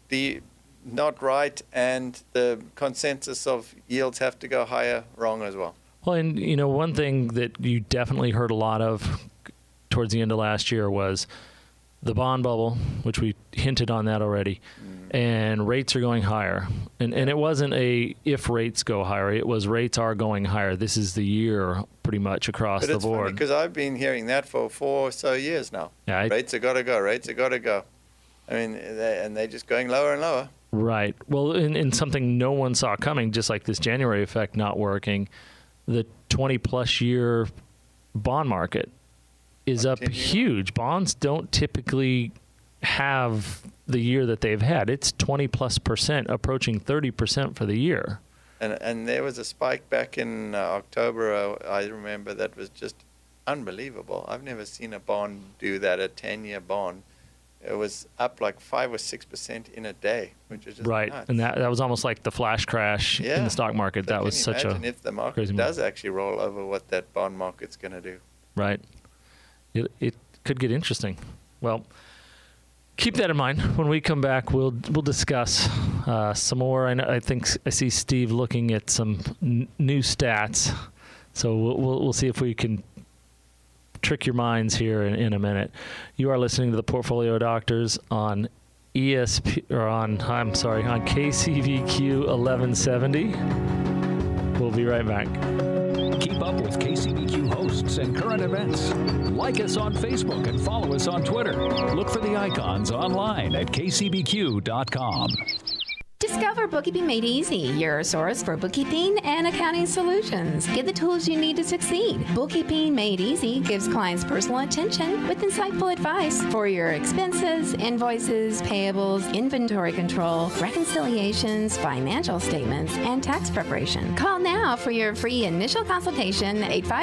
not right, and the consensus of yields have to go higher wrong as well. Well, and one thing that you definitely heard a lot of towards the end of last year was the bond bubble, which we hinted on that already, and rates are going higher. And it wasn't if rates go higher, it was rates are going higher. This is the year pretty much across the board. Because I've been hearing that for 4 or so years now. Yeah, rates have got to go. Rates have got to go. I mean, they're just going lower and lower. Right. Well, in something no one saw coming, just like this January effect not working, the 20-plus year bond market is up huge. Bonds don't typically have the year that they've had. It's 20+%, approaching 30% for the year. And there was a spike back in October, I remember, that was just unbelievable. I've never seen a bond do that, a 10-year bond. It was up like 5 or 6% in a day, which is just nuts. And that was almost like the flash crash in the stock market. So that was such a imagine if the market does actually roll over, what that bond market's going to do. Right. It could get interesting. Well, keep that in mind. When we come back, we'll discuss some more. I think I see Steve looking at some new stats, so we'll see if we can trick your minds here in a minute. You are listening to the Portfolio Doctors on on KCBQ 1170. We'll be right back. Keep up with KCBQ hosts and current events. Like us on Facebook and follow us on Twitter. Look for the icons online at kcbq.com. Discover Bookkeeping Made Easy, your source for bookkeeping and accounting solutions. Get the tools you need to succeed. Bookkeeping Made Easy gives clients personal attention with insightful advice for your expenses, invoices, payables, inventory control, reconciliations, financial statements, and tax preparation. Call now for your free initial consultation,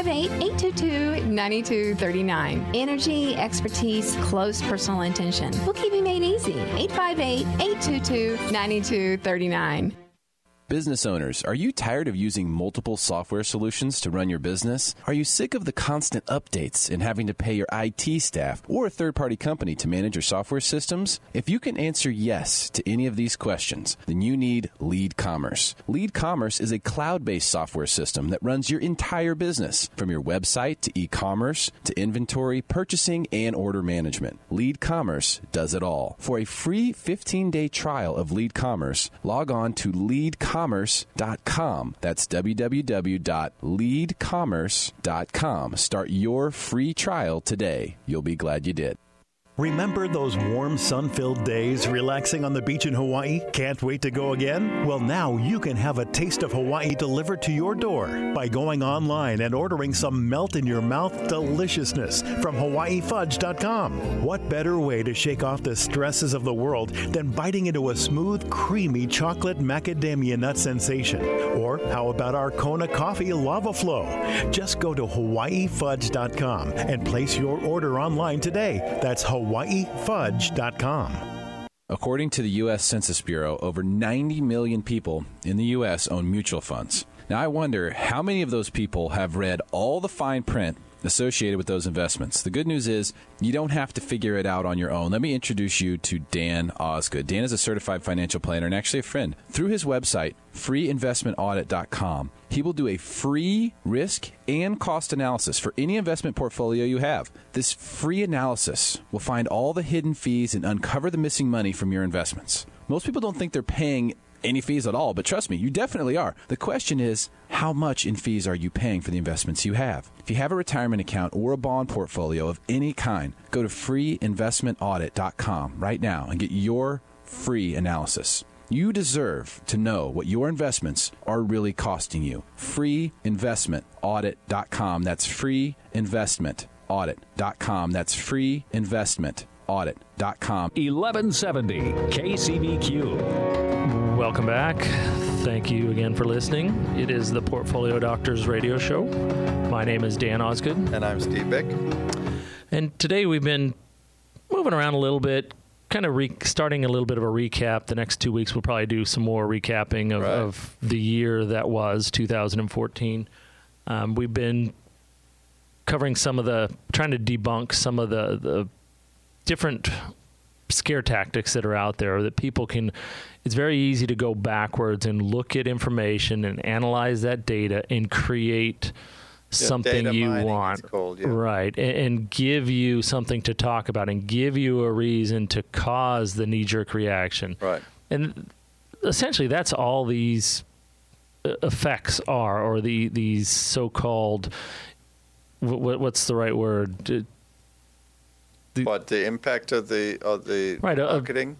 858-822-9239. Energy, expertise, close personal attention. Bookkeeping Made Easy, 858-822-9239. Business owners, are you tired of using multiple software solutions to run your business? Are you sick of the constant updates and having to pay your IT staff or a third-party company to manage your software systems? If you can answer yes to any of these questions, then you need Lead Commerce. Lead Commerce is a cloud-based software system that runs your entire business, from your website to e-commerce to inventory, purchasing, and order management. Lead Commerce does it all. For a free 15-day trial of Lead Commerce, log on to leadcommerce.com. That's www.leadcommerce.com. Start your free trial today. You'll be glad you did. Remember those warm, sun-filled days relaxing on the beach in Hawaii? Can't wait to go again? Well, now you can have a taste of Hawaii delivered to your door by going online and ordering some melt-in-your-mouth deliciousness from HawaiiFudge.com. What better way to shake off the stresses of the world than biting into a smooth, creamy chocolate macadamia nut sensation? Or how about our Kona Coffee Lava Flow? Just go to HawaiiFudge.com and place your order online today. That's HawaiiFudge.com. According to the U.S. Census Bureau, over 90 million people in the U.S. own mutual funds. Now, I wonder how many of those people have read all the fine print associated with those investments. The good news is you don't have to figure it out on your own. Let me introduce you to Dan Osgood. Dan is a certified financial planner and actually a friend. Through his website, freeinvestmentaudit.com, he will do a free risk and cost analysis for any investment portfolio you have. This free analysis will find all the hidden fees and uncover the missing money from your investments. Most people don't think they're paying any fees at all, but trust me, you definitely are. The question is, how much in fees are you paying for the investments you have? If you have a retirement account or a bond portfolio of any kind, go to freeinvestmentaudit.com right now and get your free analysis. You deserve to know what your investments are really costing you. freeinvestmentaudit.com. That's freeinvestmentaudit.com. That's freeinvestmentaudit.com. 1170 KCBQ. Welcome back. Thank you again for listening. It is the Portfolio Doctors Radio Show. My name is Dan Osgood. And I'm Steve Bick. And today we've been moving around a little bit, kind of starting a little bit of a recap. The next 2 weeks we'll probably do some more recapping of the year that was 2014. We've been covering trying to debunk some of the different scare tactics that are out there that people can. It's very easy to go backwards and look at information and analyze that data and create something you want, right, and give you something to talk about and give you a reason to cause the knee-jerk reaction. Right. And essentially that's all these effects are, or these so-called, what's the right word? The impact of the marketing?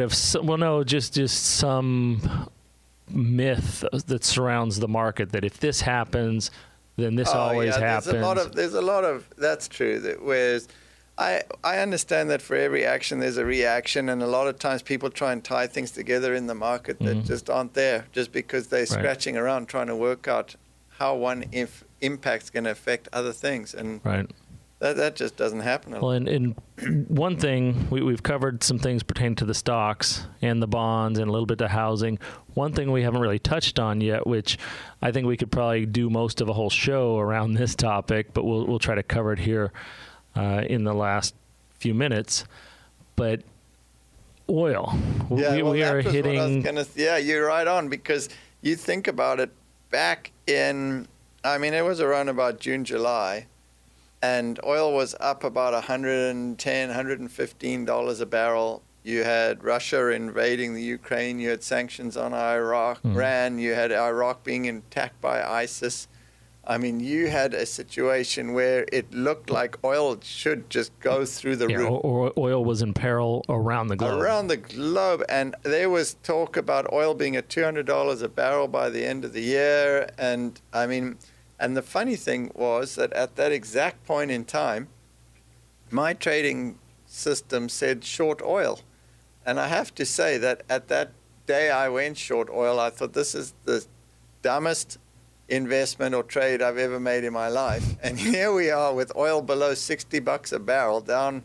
Just some myth that surrounds the market that if this happens, then this always happens. There's a lot of that's true. Whereas I understand that for every action there's a reaction, and a lot of times people try and tie things together in the market that just aren't there, just because they're scratching around trying to work out how one impact's going to affect other things, and that just doesn't happen. Well, and one thing, we've covered some things pertaining to the stocks and the bonds and a little bit to housing. One thing we haven't really touched on yet, which I think we could probably do most of a whole show around this topic, but we'll try to cover it here in the last few minutes. But oil. We are hitting... you're right on, because you think about it back in, it was around about June, July, and oil was up about $110, $115 a barrel. You had Russia invading the Ukraine. You had sanctions on Iran. You had Iraq being attacked by ISIS. You had a situation where it looked like oil should just go through the roof. Or oil was in peril around the globe. Around the globe. And there was talk about oil being at $200 a barrel by the end of the year. And and the funny thing was that at that exact point in time, my trading system said short oil. And I have to say that at that day I went short oil, I thought this is the dumbest investment or trade I've ever made in my life. And here we are with oil below $60 a barrel, down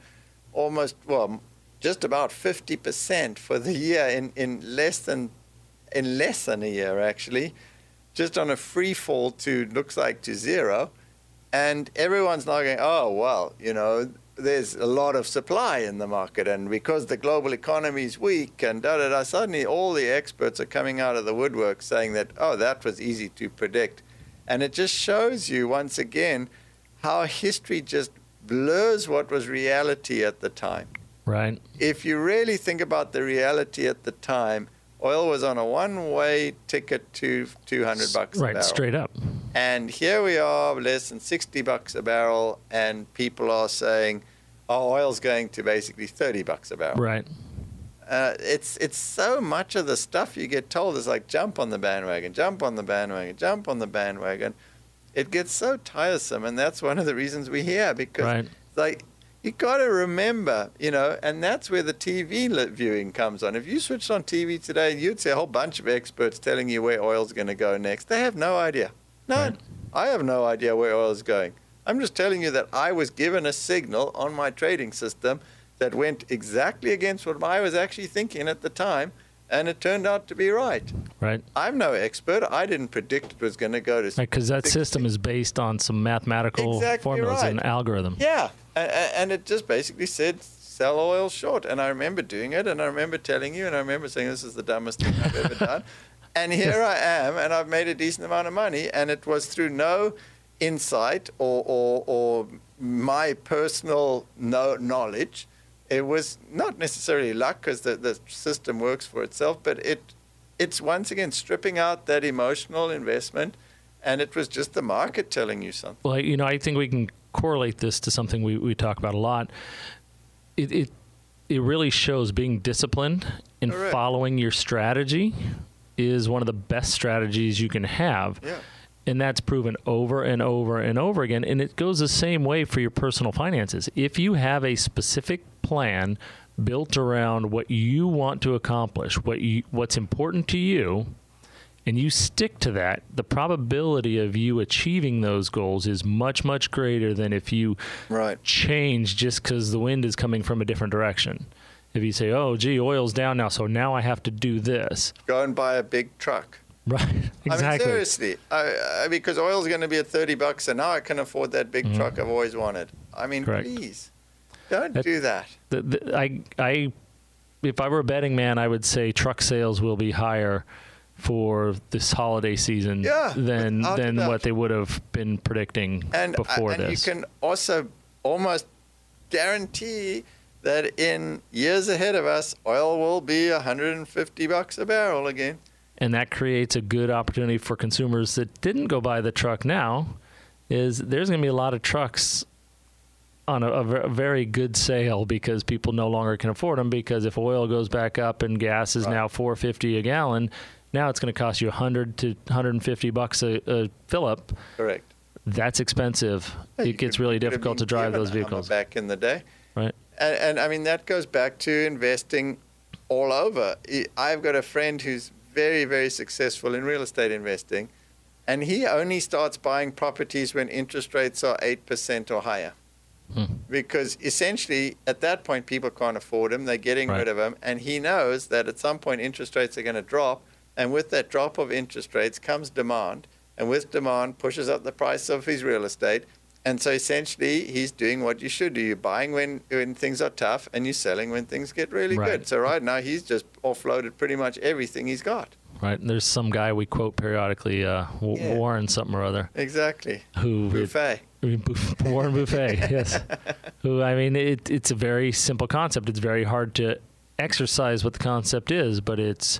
just about 50% for the year in less than a year, actually. Just on a free fall looks like to zero. And everyone's now going, there's a lot of supply in the market. And because the global economy is weak and suddenly all the experts are coming out of the woodwork saying that, that was easy to predict. And it just shows you once again how history just blurs what was reality at the time. Right. If you really think about the reality at the time, oil was on a one-way ticket to $200 a barrel. Right, straight up. And here we are, less than $60 a barrel, and people are saying, oil's going to basically $30 a barrel. Right. It's so much of the stuff you get told is like, jump on the bandwagon, jump on the bandwagon, jump on the bandwagon. It gets so tiresome, and that's one of the reasons we're here, because you got to remember, and that's where the TV viewing comes on. If you switched on TV today, you'd see a whole bunch of experts telling you where oil's going to go next. They have no idea. None. Right. I have no idea where oil is going. I'm just telling you that I was given a signal on my trading system that went exactly against what I was actually thinking at the time, and it turned out to be right. Right. I'm no expert. I didn't predict it was going to go to because that 60. system is based on some mathematical formulas and algorithm. Yeah, and it just basically said sell oil short. And I remember doing it, and I remember telling you, and I remember saying this is the dumbest thing I've ever done. And here I am, and I've made a decent amount of money, and it was through no insight or my personal knowledge. It was not necessarily luck, because the system works for itself, but it's once again stripping out that emotional investment, and it was just the market telling you something. Well, you know, I think we can correlate this to something we talk about a lot. It really shows being disciplined in Correct. following your strategy is one of the best strategies you can have. Yeah. And that's proven over and over and over again. And it goes the same way for your personal finances. If you have a specific plan built around what you want to accomplish, what's important to you, and you stick to that, the probability of you achieving those goals is much, much greater than if you change just because the wind is coming from a different direction. If you say, oh, gee, oil's down now, so now I have to do this. Go and buy a big truck. Right, exactly. I mean, seriously, because oil's going to be at $30, and now I can afford that big truck I've always wanted. I mean, Correct. Please, don't do that. If I were a betting man, I would say truck sales will be higher for this holiday season than what they would have been predicting before this. And you can also almost guarantee that in years ahead of us, oil will be $150 a barrel again. And that creates a good opportunity for consumers that didn't go buy the truck now. There's going to be a lot of trucks on a very good sale because people no longer can afford them, because if oil goes back up and gas is now $4.50 a gallon, now it's going to cost you $100 to $150 a fill-up. Correct. That's expensive. It gets really difficult to drive those vehicles. Back in the day. Right. And I mean, that goes back to investing all over. I've got a friend who's very, very successful in real estate investing, and he only starts buying properties when interest rates are 8% or higher. Because essentially, at that point, people can't afford them. They're getting rid of them. And he knows that at some point, interest rates are going to drop. And with that drop of interest rates comes demand. And with demand, pushes up the price of his real estate. And so essentially, he's doing what you should do. You're buying when things are tough, and you're selling when things get really good. So right now, he's just offloaded pretty much everything he's got. Right. And there's some guy we quote periodically, Warren something or other. Exactly. Buffet. Warren Buffet, yes. Who, I mean, it's a very simple concept. It's very hard to exercise what the concept is, but it's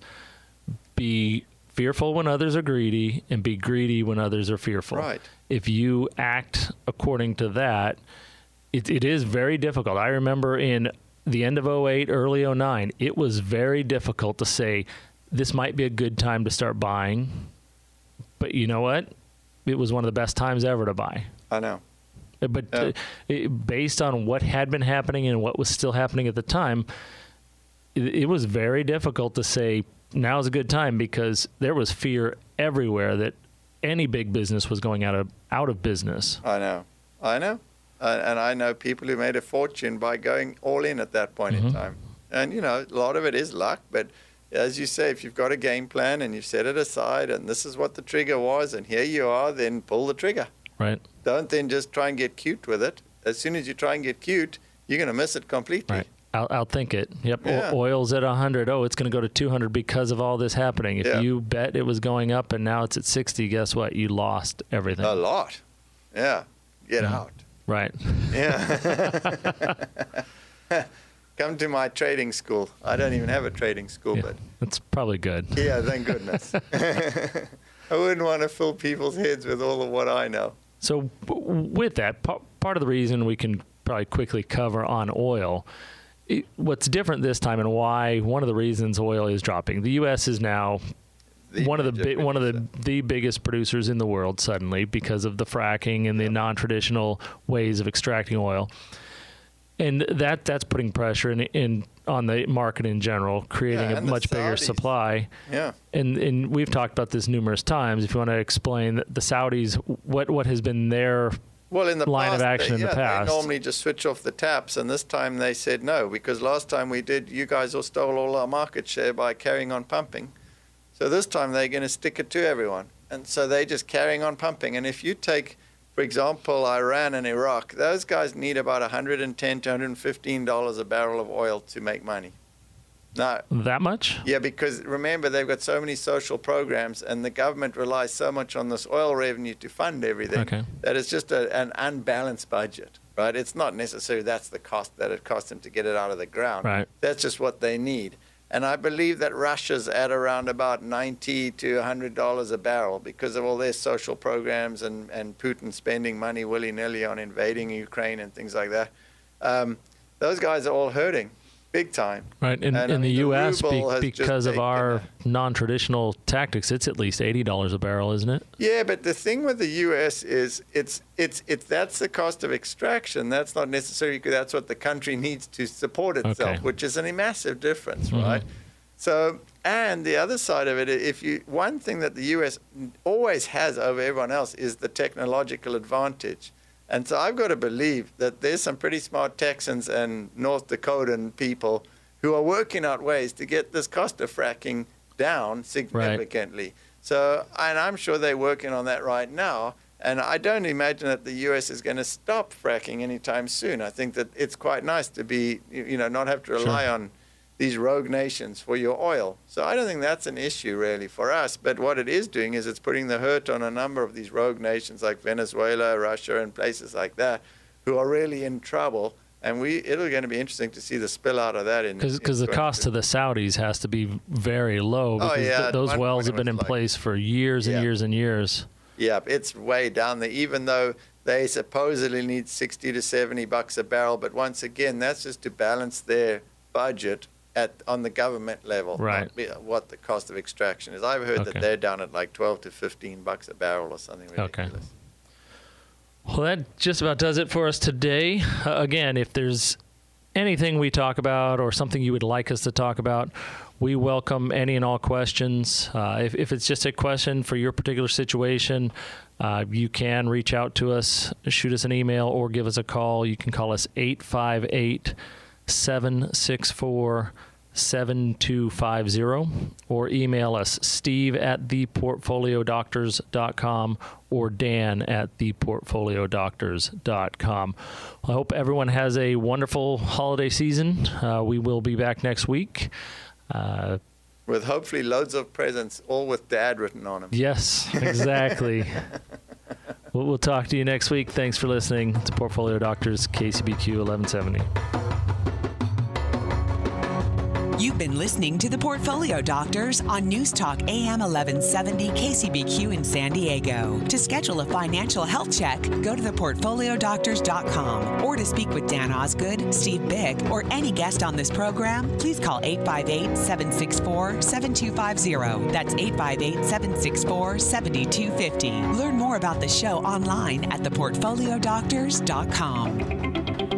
be fearful when others are greedy and be greedy when others are fearful. Right. If you act according to that, it is very difficult. I remember in the end of 2008, early 2009, it was very difficult to say, this might be a good time to start buying. But you know what? It was one of the best times ever to buy. I know. But based on what had been happening and what was still happening at the time, it was very difficult to say now's a good time, because there was fear everywhere that any big business was going out of business. I know. And I know people who made a fortune by going all in at that point in time. And, you know, a lot of it is luck. But as you say, if you've got a game plan and you've set it aside and this is what the trigger was and here you are, then pull the trigger. Right. Don't then just try and get cute with it. As soon as you try and get cute, you're going to miss it completely. Right. Outthink it. Yep. Yeah. Oil's at 100. Oh, it's going to go to 200 because of all this happening. If you bet it was going up and now it's at 60, guess what? You lost everything. A lot. Yeah. Get out. Right. Yeah. Come to my trading school. I don't even have a trading school, but that's probably good. Yeah, thank goodness. I wouldn't want to fill people's heads with all of what I know. So with that, part of the reason we can probably quickly cover on oil, what's different this time and why one of the reasons oil is dropping. The U.S. is now one of the biggest producers in the world suddenly because of the fracking and the non-traditional ways of extracting oil. And that's putting pressure on the market in general, creating a much bigger supply. Yeah. And we've talked about this numerous times. If you want to explain the Saudis, what has been their Well, in the line of action in the past. They normally just switch off the taps, and this time they said no, because last time we did, you guys all stole all our market share by carrying on pumping. So this time they're going to stick it to everyone. And so they're just carrying on pumping. And if you take, for example, Iran and Iraq, those guys need about $110 to $115 a barrel of oil to make money. No. That much? Yeah, because remember, they've got so many social programs, and the government relies so much on this oil revenue to fund everything that it's just an unbalanced budget, right? It's not necessarily that's the cost that it costs them to get it out of the ground. Right. That's just what they need. And I believe that Russia's at around about $90 to $100 a barrel because of all their social programs and Putin spending money willy-nilly on invading Ukraine and things like that. Those guys are all hurting. Big time. Right. In the U.S., because of our non-traditional tactics, it's at least $80 a barrel, isn't it? Yeah, but the thing with the U.S. is it's that's the cost of extraction. That's not necessarily because that's what the country needs to support itself, which is a massive difference, right? So, and the other side of it, one thing that the U.S. always has over everyone else is the technological advantage. And so I've got to believe that there's some pretty smart Texans and North Dakotan people who are working out ways to get this cost of fracking down significantly. Right. So, and I'm sure they're working on that right now. And I don't imagine that the U.S. is going to stop fracking anytime soon. I think that it's quite nice to be, not have to rely on these rogue nations for your oil. So I don't think that's an issue really for us. But what it is doing is it's putting the hurt on a number of these rogue nations like Venezuela, Russia, and places like that who are really in trouble. And it'll going to be interesting to see the spill out of that. Because the cost to the Saudis has to be very low because those wells have been in place for years and years and years. Yeah, it's way down there, even though they supposedly need $60 to $70 a barrel. But once again, that's just to balance their budget on the government level, right? What the cost of extraction is. I've heard that they're down at like $12 to $15 a barrel or something ridiculous. Okay. Well, that just about does it for us today. Again, if there's anything we talk about or something you would like us to talk about, we welcome any and all questions. If it's just a question for your particular situation, you can reach out to us, shoot us an email, or give us a call. You can call us 858-764-7250 or email us steve@theportfoliodoctors.com or dan@theportfoliodoctors.com. I hope everyone has a wonderful holiday season. We will be back next week. With hopefully loads of presents, all with Dad written on them. Yes, exactly. We'll talk to you next week. Thanks for listening to Portfolio Doctors, KCBQ 1170. You've been listening to the Portfolio Doctors on News Talk AM 1170 KCBQ in San Diego. To schedule a financial health check, go to theportfoliodoctors.com. Or to speak with Dan Osgood, Steve Bick, or any guest on this program, please call 858-764-7250. That's 858-764-7250. Learn more about the show online at theportfoliodoctors.com.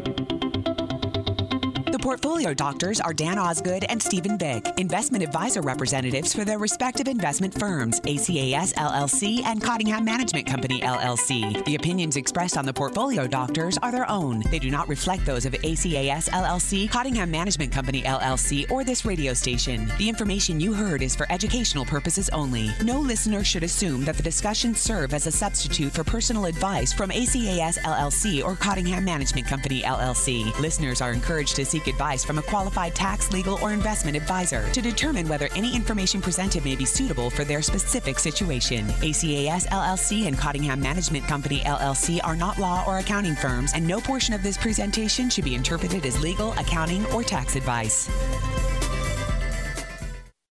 The Portfolio Doctors are Dan Osgood and Stephen Bick, investment advisor representatives for their respective investment firms, ACAS LLC and Cottingham Management Company LLC. The opinions expressed on the Portfolio Doctors are their own. They do not reflect those of ACAS LLC, Cottingham Management Company LLC, or this radio station. The information you heard is for educational purposes only. No listener should assume that the discussions serve as a substitute for personal advice from ACAS LLC or Cottingham Management Company LLC. Listeners are encouraged to seek advice from a qualified tax, legal, or investment advisor to determine whether any information presented may be suitable for their specific situation. ACAS LLC and Cottingham Management Company LLC are not law or accounting firms, and no portion of this presentation should be interpreted as legal, accounting, or tax advice.